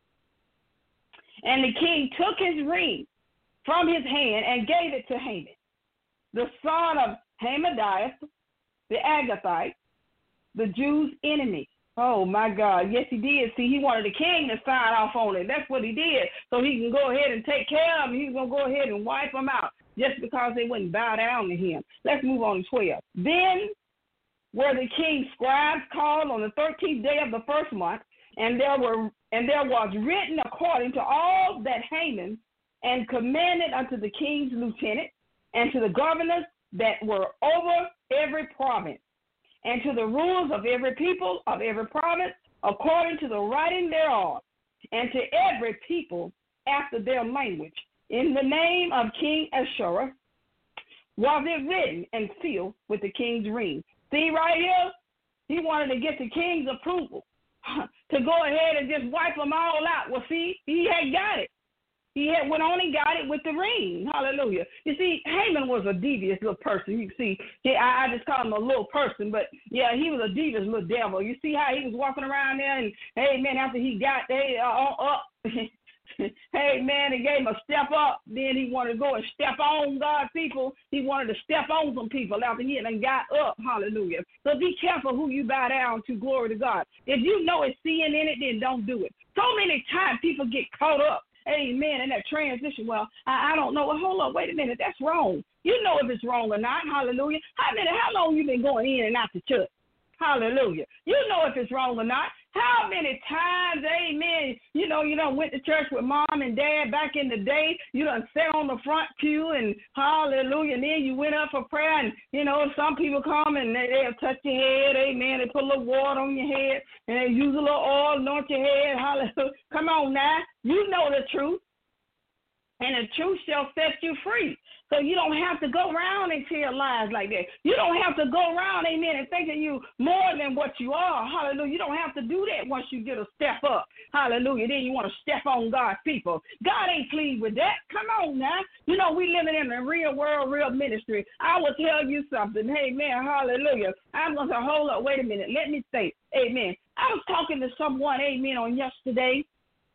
And the king took his ring from his hand and gave it to Haman, the son of Hamadiah, the Agathite, the Jews' enemy. Oh, my God. Yes, he did. See, he wanted the king to sign off on it. That's what he did. So he can go ahead and take care of them. He's going to go ahead and wipe them out just because they wouldn't bow down to him. Let's move on to twelve. Then were the king's scribes called on the thirteenth day of the first month, and there were and there was written according to all that Haman and commanded unto the king's lieutenant and to the governors that were over every province, and to the rulers of every people of every province, according to the writing thereof, and to every people after their language. In the name of King Ahasuerus was it written and sealed with the king's ring. See right here, he wanted to get the king's approval to go ahead and just wipe them all out. Well, see, he had got it. He had went on and got it with the ring. Hallelujah. You see, Haman was a devious little person. You see, I, I just call him a little person, but yeah, he was a devious little devil. You see how he was walking around there, and hey, man, after he got there, uh, up, hey, man, he gave him a step up. Then he wanted to go and step on God's people. He wanted to step on some people after he had got up. Hallelujah. So be careful who you bow down to. Glory to God. If you know it's sin in it, then don't do it. So many times people get caught up. Amen. And that transition, well, I, I don't know. Well, hold on. Wait a minute. That's wrong. You know if it's wrong or not. Hallelujah. How many, how long you been going in and out the church? Hallelujah. You know if it's wrong or not. How many times, amen, you know, you done went to church with mom and dad back in the day. You done sat on the front pew and hallelujah. And then you went up for prayer and, you know, some people come and they, they'll touch your head. Amen. They put a little water on your head and they use a little oil, anoint your head. Hallelujah. Come on now. You know the truth. and the truth shall set you free. So you don't have to go around and tell lies like that. You don't have to go around, amen, and thinking you more than what you are. Hallelujah. You don't have to do that once you get a step up. Hallelujah. Then you want to step on God's people. God ain't pleased with that. Come on now. You know, we living in a real world, real ministry. I will tell you something. Amen. Hallelujah. I'm going to say, hold up, wait a minute. Let me think. Amen. I was talking to someone, amen, on yesterday.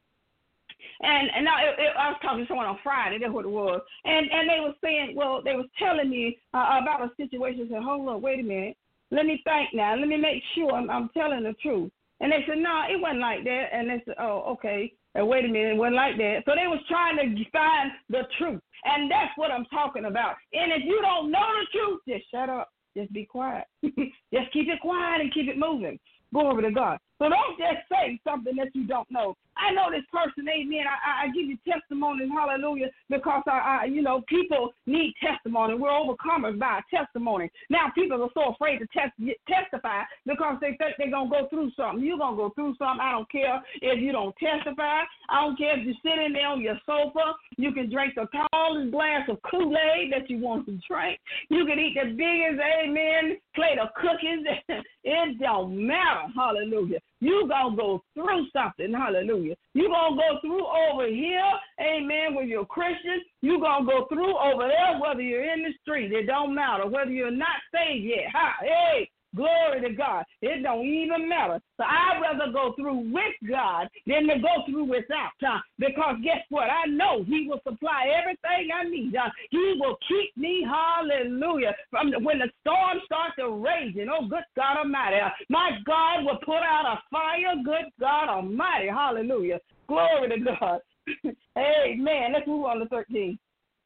And and now it, it, I was talking to someone on Friday. That's what it was. And and they were saying, well, they was telling me uh, about a situation. I said, hold on, wait a minute. Let me think now. Let me make sure I'm, I'm telling the truth. And they said, no, it wasn't like that. And they said, oh, okay. And wait a minute, it wasn't like that. So they was trying to find the truth. And that's what I'm talking about. And if you don't know the truth, just shut up. Just be quiet. Just keep it quiet and keep it moving. Glory to God. So don't just say something that you don't know. I know this person, amen. I, I give you testimonies, hallelujah, because, I, I, you know, people need testimony. We're overcomers by testimony. Now people are so afraid to test, testify because they think they're going to go through something. You're going to go through something. I don't care if you don't testify. I don't care if you're sitting there on your sofa. You can drink the tallest glass of Kool-Aid that you want to drink. You can eat the biggest, amen, plate of cookies. It don't matter, hallelujah. You going to go through something, hallelujah. You going to go through over here, amen, when you're a Christian. You going to go through over there, whether you're in the street. It don't matter. Whether you're not saved yet. Ha, hey, glory to God. It don't even matter. So I'd rather go through with God than to go through without. Uh, because guess what? I know he will supply everything I need. Uh, he will keep me, hallelujah, from the, when the storm starts to raging. Oh, good God Almighty. Uh, my God will put out a fire. Good God Almighty. Hallelujah. Glory to God. Amen. Let's move on to thirteen.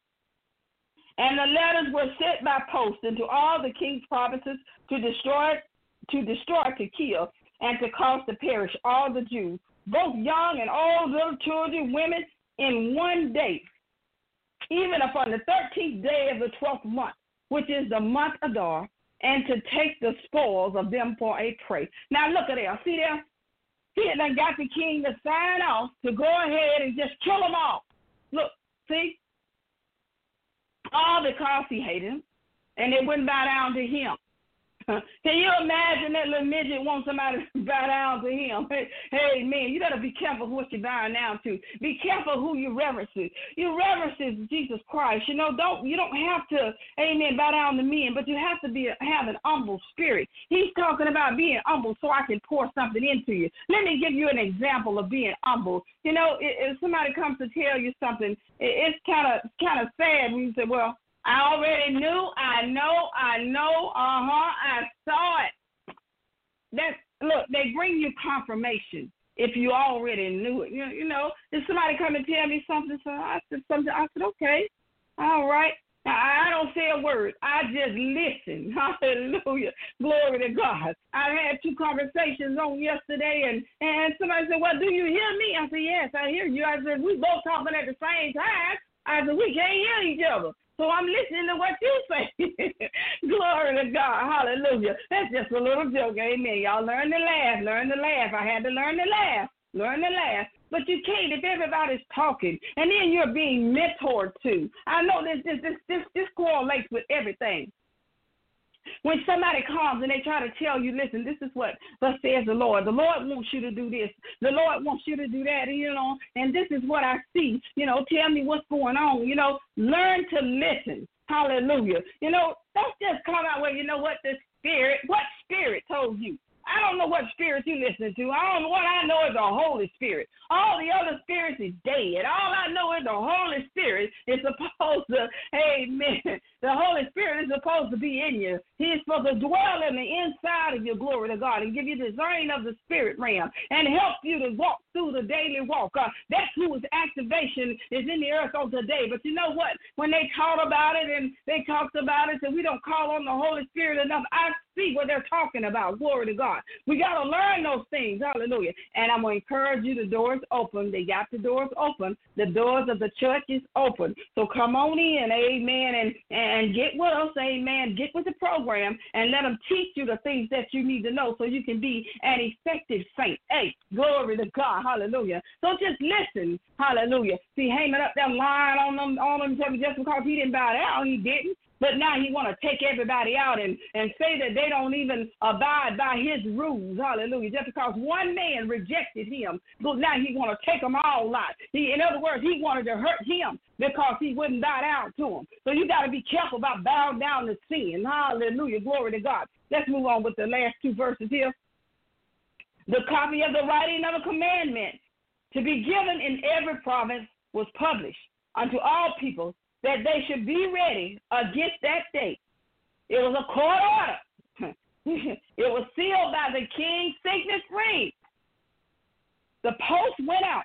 And the letters were sent by post into all the king's provinces to destroy, to destroy, to kill, and to cause to perish all the Jews, both young and old, little children, women, in one day, even upon the thirteenth day of the twelfth month, which is the month Adar, and to take the spoils of them for a prey. Now look at there. See there? He had done got the king to sign off to go ahead and just kill them all. Look, see? All because he hated him, and they wouldn't bow down to him. Can you imagine that little midget wants somebody to bow down to him? Hey, hey, man, you got to be careful what you're bowing down to. Be careful who you reverence. You reverence Jesus Christ. You know, don't you don't have to, amen, bow down to men, but you have to be have an humble spirit. He's talking about being humble so I can pour something into you. Let me give you an example of being humble. You know, if somebody comes to tell you something, it's kind of kind of sad when you say, well, I already knew, I know, I know, uh-huh, I saw it. That, look, they bring you confirmation if you already knew it. You, you know, if somebody come and tell me something, so I said something, I said, okay, all right. Now, I don't say a word. I just listen. Hallelujah. Glory to God. I had two conversations on yesterday, and, and somebody said, well, do you hear me? I said, yes, I hear you. I said, we both talking at the same time. I said, we can't hear each other. So I'm listening to what you say. Glory to God. Hallelujah. That's just a little joke. Amen. Y'all learn to laugh. Learn to laugh. I had to learn to laugh. Learn to laugh. But you can't if everybody's talking and then you're being mentored too. I know this this this this, this correlates with everything. When somebody comes and they try to tell you, listen, this is what thus says the Lord. The Lord wants you to do this. The Lord wants you to do that, you know, and this is what I see. You know, tell me what's going on. You know, learn to listen. Hallelujah. You know, don't just come out with, you know what, the spirit, what spirit told you? I don't know what spirit you listen to. I don't know. What I know is the Holy Spirit. All the other spirits is dead. All I know is the Holy Spirit is supposed to, amen. The Holy Spirit is supposed to be in you. He is supposed to dwell in the inside of your, glory to God, and give you discerning of the spirit realm and help you to walk through the daily walk. Uh, that's whose activation is in the earth on today. But you know what? When they taught about it and they talked about it and we don't call on the Holy Spirit enough, I see what they're talking about. Glory to God. We got to learn those things. Hallelujah. And I'm going to encourage you, the doors open. They got the doors open. The doors of the church is open. So come on in, amen, and, and get with us, amen. Get with the program and let them teach you the things that you need to know so you can be an effective saint. Hey, glory to God. Hallelujah. So just listen. Hallelujah. See, Haman up there lying on them, on them just because he didn't bow down. He didn't. But now he want to take everybody out and, and say that they don't even abide by his rules. Hallelujah. Just because one man rejected him, but now he want to take them all out. He, in other words, he wanted to hurt him because he wouldn't bow down to him. So you got to be careful about bowing down to sin. Hallelujah. Glory to God. Let's move on with the last two verses here. The copy of the writing of a commandment to be given in every province was published unto all people, that they should be ready against that date. It was a court order. It was sealed by the king's signet ring. The post went out,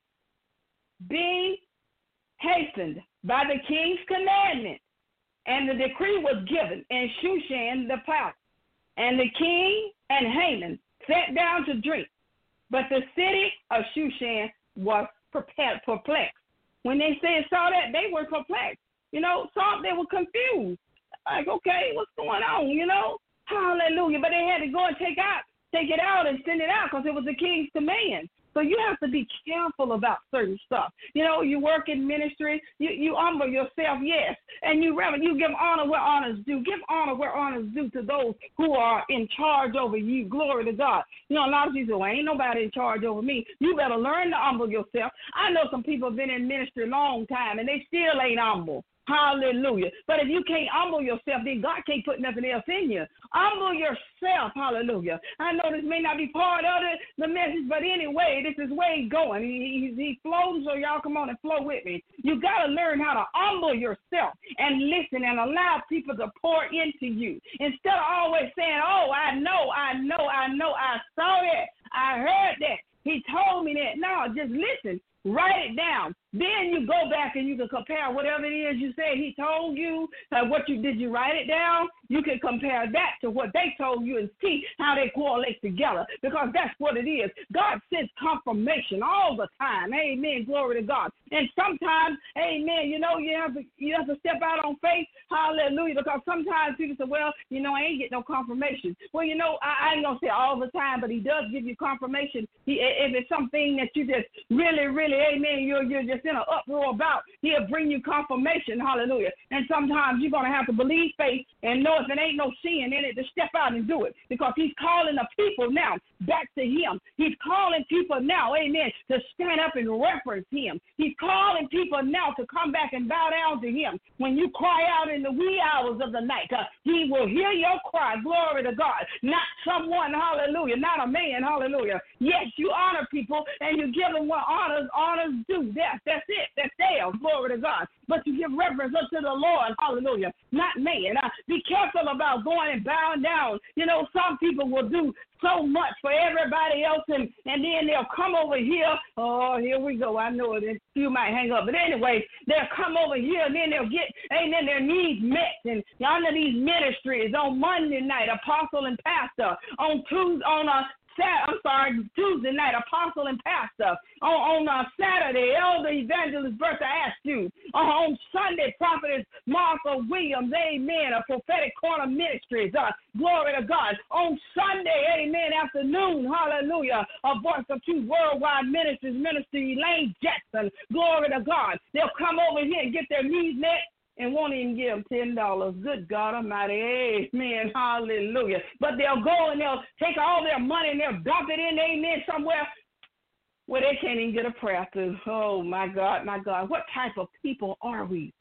being hastened by the king's commandment, and the decree was given in Shushan the palace. And the king and Haman sat down to drink, but the city of Shushan was perplexed. When they said saw that, they were perplexed. You know, some they were confused. Like, okay, what's going on? You know, hallelujah. But they had to go and take out, take it out and send it out because it was the king's command. So you have to be careful about certain stuff. You know, you work in ministry, you, you humble yourself, yes, and you you give honor where honors due. Give honor where honors due to those who are in charge over you. Glory to God. You know, a lot of people say, well, ain't nobody in charge over me. You better learn to humble yourself. I know some people have been in ministry a long time, and they still ain't humble. Hallelujah. But if you can't humble yourself, then God can't put nothing else in you. Humble yourself. Hallelujah. I know this may not be part of the, the message, but anyway, this is where he's going. He, he, he flows, so y'all come on and flow with me. You got to learn how to humble yourself and listen and allow people to pour into you. Instead of always saying, oh, I know, I know, I know, I saw that, I heard that, he told me that. No, just listen. Write it down. Then you go back and you can compare whatever it is you said he told you. Uh, what you did you write it down? You can compare that to what they told you and see how they correlate together, because that's what it is. God sends confirmation all the time. Amen. Glory to God. And sometimes, amen, you know, you have to you have to step out on faith. Hallelujah. Because sometimes people say, well, you know, I ain't get no confirmation. Well, you know, I, I ain't gonna say all the time, but he does give you confirmation. He, if it's something that you just really, really, amen, you're you're just in an uproar about, he'll bring you confirmation. Hallelujah. And sometimes you're going to have to believe faith and know if it ain't no sin in it to step out and do it, because he's calling the people now back to him. He's calling people now, amen, to stand up and reference him. He's calling people now to come back and bow down to him. When you cry out in the wee hours of the night, uh, he will hear your cry. Glory to God. Not someone, hallelujah, not a man, hallelujah. Yes, you honor people and you give them what honors, honors do. That's, that's it. That's theirs. Glory to God. But you give reverence unto the Lord, hallelujah, not man. Uh, be careful about going and bowing down. You know, some people will do so much for everybody else, and, and then they'll come over here. Oh, here we go. I know it. You might hang up. But anyway, they'll come over here, and then they'll get, amen, their needs met. And under these ministries, on Monday night, apostle and pastor. On Tuesday, on a I'm sorry, Tuesday night, apostle and pastor. On, on uh, Saturday, elder evangelist Bertha Askew. On, on Sunday, prophetess Martha Williams, amen, a prophetic corner ministries. Uh, glory to God. On Sunday, amen, afternoon, hallelujah, a voice of truth worldwide ministries, minister Elaine Jackson. Glory to God. They'll come over here and get their needs met and won't even give them ten dollars. Good God Almighty, amen, hallelujah. But they'll go and they'll take all their money and they'll dump it in, amen, somewhere where they can't even get a prayer through. Oh, my God, my God. What type of people are we?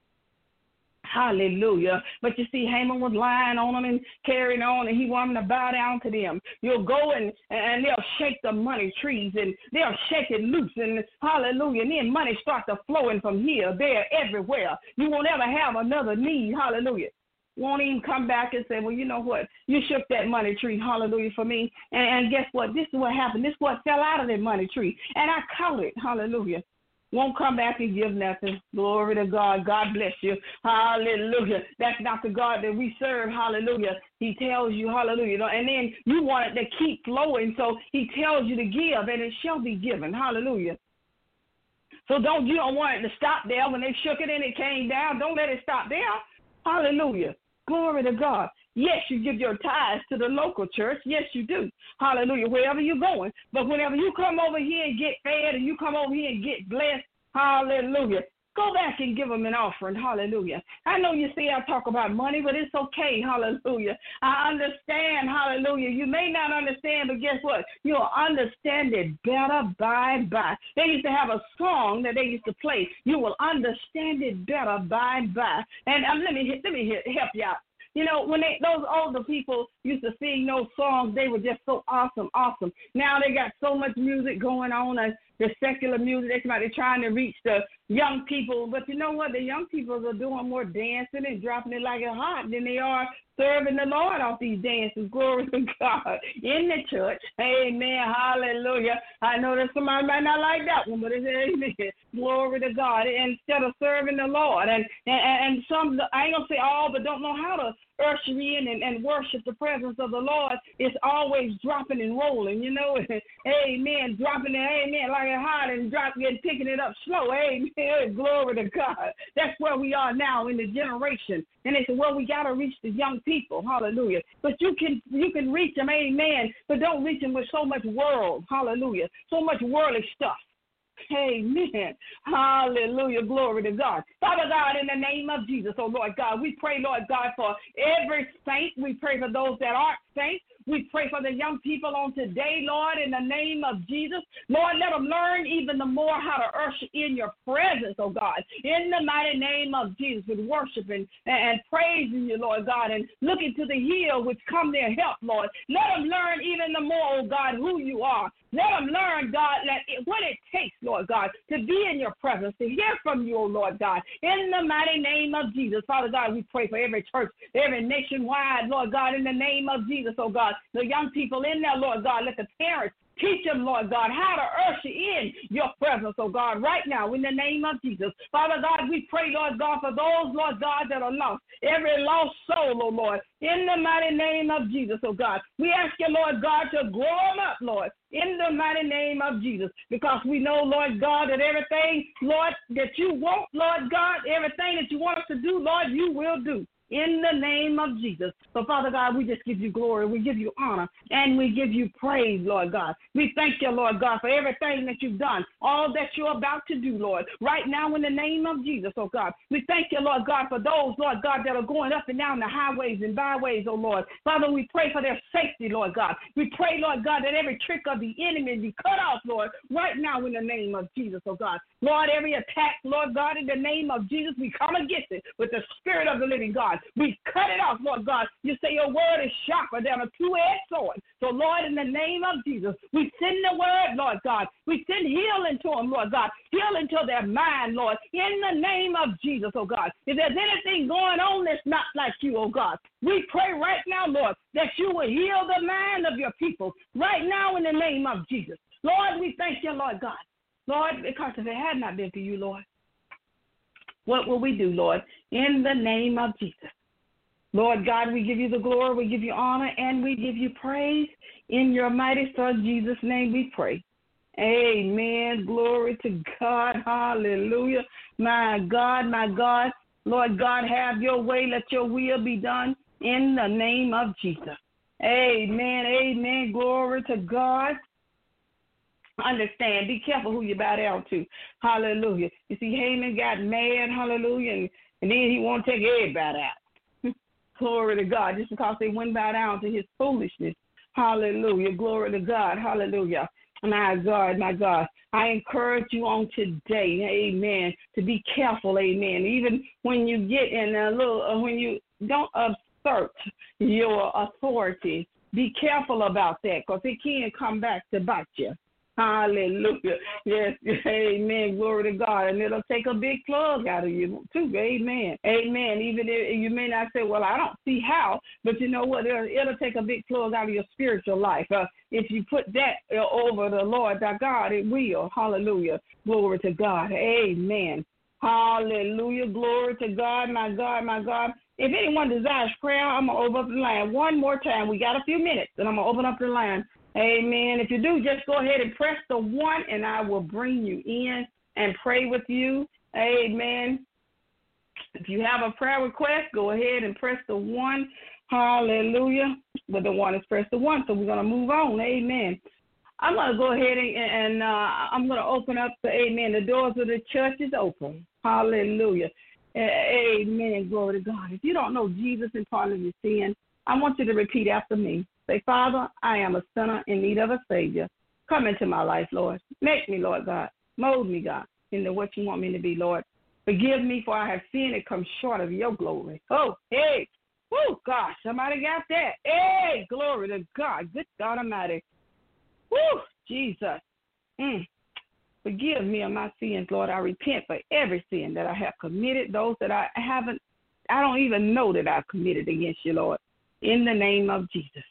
Hallelujah. But you see, Haman was lying on them and carrying on, and he wanted them to bow down to them. You'll go and, and they'll shake the money trees, and they'll shake it loose, and hallelujah. And then money starts to flowing from here, there, everywhere. You won't ever have another need. Hallelujah. Won't even come back and say, well, you know what? You shook that money tree, hallelujah, for me. And, and guess what? This is what happened. This is what fell out of that money tree. And I caught it, hallelujah. won't come back and give nothing. Glory to God. God bless you. Hallelujah. That's not the God that we serve. Hallelujah. He tells you, hallelujah. And then you want it to keep flowing, so he tells you to give, and it shall be given. Hallelujah. So don't you don't want it to stop there. When they shook it and it came down, don't let it stop there. Hallelujah. Glory to God. Yes, you give your tithes to the local church. Yes, you do. Hallelujah. Wherever you're going. But whenever you come over here and get fed and you come over here and get blessed, hallelujah, go back and give them an offering. Hallelujah. I know you see I talk about money, but it's okay. Hallelujah. I understand. Hallelujah. You may not understand, but guess what? You'll understand it better by and by. They used to have a song that they used to play. You will understand it better by and by. And um, let me let me help you out. You know, when they, those older people used to sing those songs, they were just so awesome, awesome. Now they got so much music going on, and the secular music, they're trying to reach the young people. But you know what? The young people are doing more dancing and dropping it like it's hot than they are serving the Lord off these dances. Glory to God. In the church. Amen. Hallelujah. I know that somebody might not like that one, but it's amen. Glory to God. Instead of serving the Lord. And, and, and some, I ain't going to say all, but don't know how to usher in and, and worship the presence of the Lord. It's always dropping and rolling, you know. Amen. Dropping it, amen, like it's hot and dropping and picking it up slow. Amen. Glory to God. That's where we are now in the generation. And they said, well, we got to reach the young people. Hallelujah. But you can you can reach them, amen, but don't reach them with so much world. Hallelujah. So much worldly stuff. Amen. Hallelujah. Glory to God. Father God, in the name of Jesus, oh Lord God, we pray, Lord God, for every saint. We pray for those that aren't saints. We pray for the young people on today, Lord, in the name of Jesus. Lord, let them learn even the more how to usher in your presence, oh God, in the mighty name of Jesus, with worshiping and, and praising you, Lord God, and looking to the hill which come their help, Lord. Let them learn even the more, oh God, who you are. Let them learn, God, that it, what it takes, Lord God, to be in your presence, to hear from you, oh Lord God, in the mighty name of Jesus. Father God, we pray for every church, every nationwide, Lord God, in the name of Jesus, oh God, the young people in there, Lord God, let the parents teach them, Lord God, how to usher in your presence, oh God, right now in the name of Jesus. Father God, we pray, Lord God, for those, Lord God, that are lost, every lost soul, oh Lord, in the mighty name of Jesus, oh God. We ask you, Lord God, to grow them up, Lord, in the mighty name of Jesus, because we know, Lord God, that everything, Lord, that you want, Lord God, everything that you want us to do, Lord, you will do. In the name of Jesus. So, Father God, we just give you glory, we give you honor, and we give you praise, Lord God. We thank you, Lord God, for everything that you've done, all that you're about to do, Lord, right now in the name of Jesus, oh God. We thank you, Lord God, for those, Lord God, that are going up and down the highways and byways, oh Lord. Father, we pray for their safety, Lord God. We pray, Lord God, that every trick of the enemy be cut off, Lord, right now in the name of Jesus, oh God. Lord, every attack, Lord God, in the name of Jesus, we come against it with the Spirit of the living God. We cut it off, Lord God. You say your word is sharper than a two-edged sword. So, Lord, in the name of Jesus, we send the word, Lord God. We send healing to them, Lord God. Healing to their mind, Lord, in the name of Jesus, oh God. If there's anything going on that's not like you, oh God, we pray right now, Lord, that you will heal the mind of your people right now in the name of Jesus. Lord, we thank you, Lord God. Lord, because if it had not been for you, Lord, what will we do, Lord, in the name of Jesus? Lord God, we give you the glory, we give you honor, and we give you praise. In your mighty Son, Jesus' name, we pray. Amen. Glory to God. Hallelujah. My God, my God. Lord God, have your way. Let your will be done in the name of Jesus. Amen. Amen. Glory to God. Understand. Be careful who you bow down to. Hallelujah. You see, Haman got mad. Hallelujah. And, and then he want to take everybody out. Glory to God, just because they wouldn't bow down to his foolishness. Hallelujah. Glory to God. Hallelujah. My God, my God. I encourage you on today, amen, to be careful, amen. Even when you get in a little, uh, when you don't assert your authority, be careful about that, because it can come back to bite you. Hallelujah. Yes, amen. Glory to God. And it'll take a big plug out of you, too. Amen. Amen. Even if you may not say, well, I don't see how, but you know what? It'll, it'll take a big plug out of your spiritual life. Uh, if you put that over the Lord thy God, it will. Hallelujah. Glory to God. Amen. Hallelujah. Glory to God, my God, my God. If anyone desires prayer, I'm going to open up the line one more time. We got a few minutes, and I'm going to open up the line. Amen. If you do, just go ahead and press the one, and I will bring you in and pray with you. Amen. If you have a prayer request, go ahead and press the one. Hallelujah. But the one is press the one, so we're going to move on. Amen. I'm going to go ahead and, and uh, I'm going to open up the, amen, the doors of the church is open. Hallelujah. Amen. Glory to God. If you don't know Jesus and pardon of your sin, I want you to repeat after me. Say, Father, I am a sinner in need of a Savior. Come into my life, Lord. Make me, Lord God. Mold me, God, into what you want me to be, Lord. Forgive me, for I have sinned and come short of your glory. Oh, hey. Woo, gosh, somebody got that. Hey, glory to God. Good God Almighty. Woo, Jesus. Mm. Forgive me of my sins, Lord. I repent for every sin that I have committed, those that I haven't, I don't even know that I've committed against you, Lord. In the name of Jesus.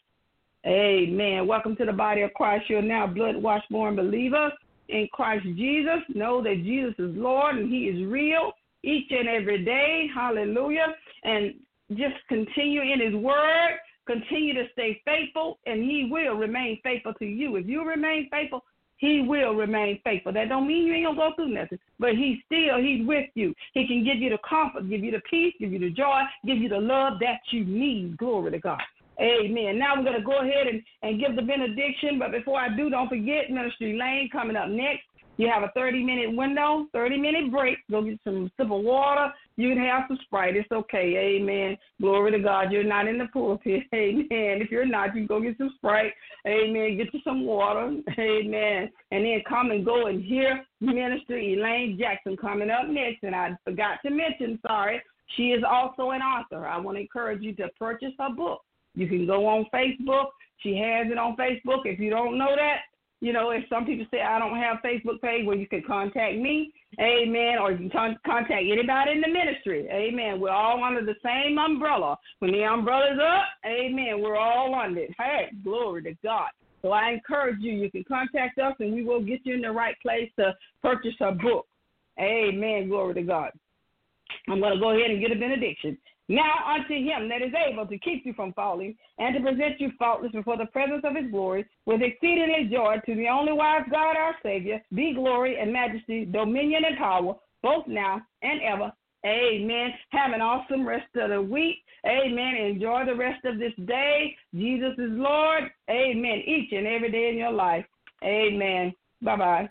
Amen. Welcome to the body of Christ. You're now blood-washed, born believer in Christ Jesus. Know that Jesus is Lord and he is real each and every day. Hallelujah. And just continue in his word. Continue to stay faithful, and he will remain faithful to you. If you remain faithful, he will remain faithful. That don't mean you ain't going to go through nothing, but he's still, he's with you. He can give you the comfort, give you the peace, give you the joy, give you the love that you need. Glory to God. Amen. Now we're going to go ahead and, and give the benediction, but before I do, don't forget Minister Elaine coming up next. You have a thirty-minute window, thirty-minute break. Go get some sip of water. You can have some Sprite. It's okay. Amen. Glory to God. You're not in the pulpit. Amen. If you're not, you can go get some Sprite. Amen. Get you some water. Amen. And then come and go and hear Minister Elaine Jackson coming up next. And I forgot to mention, sorry, she is also an author. I want to encourage you to purchase her book. You can go on Facebook. She has it on Facebook. If you don't know that, you know, if some people say I don't have a Facebook page, well, you can contact me, amen, or you can con- contact anybody in the ministry, amen. We're all under the same umbrella. When the umbrella's up, amen, we're all under it. Hey, glory to God. So I encourage you, you can contact us, and we will get you in the right place to purchase her book. Amen, glory to God. I'm going to go ahead and get a benediction. Now unto him that is able to keep you from falling and to present you faultless before the presence of his glory with exceeding joy, to the only wise God our Savior, be glory and majesty, dominion and power, both now and ever. Amen. Have an awesome rest of the week. Amen. Enjoy the rest of this day. Jesus is Lord. Amen. Each and every day in your life. Amen. Bye-bye.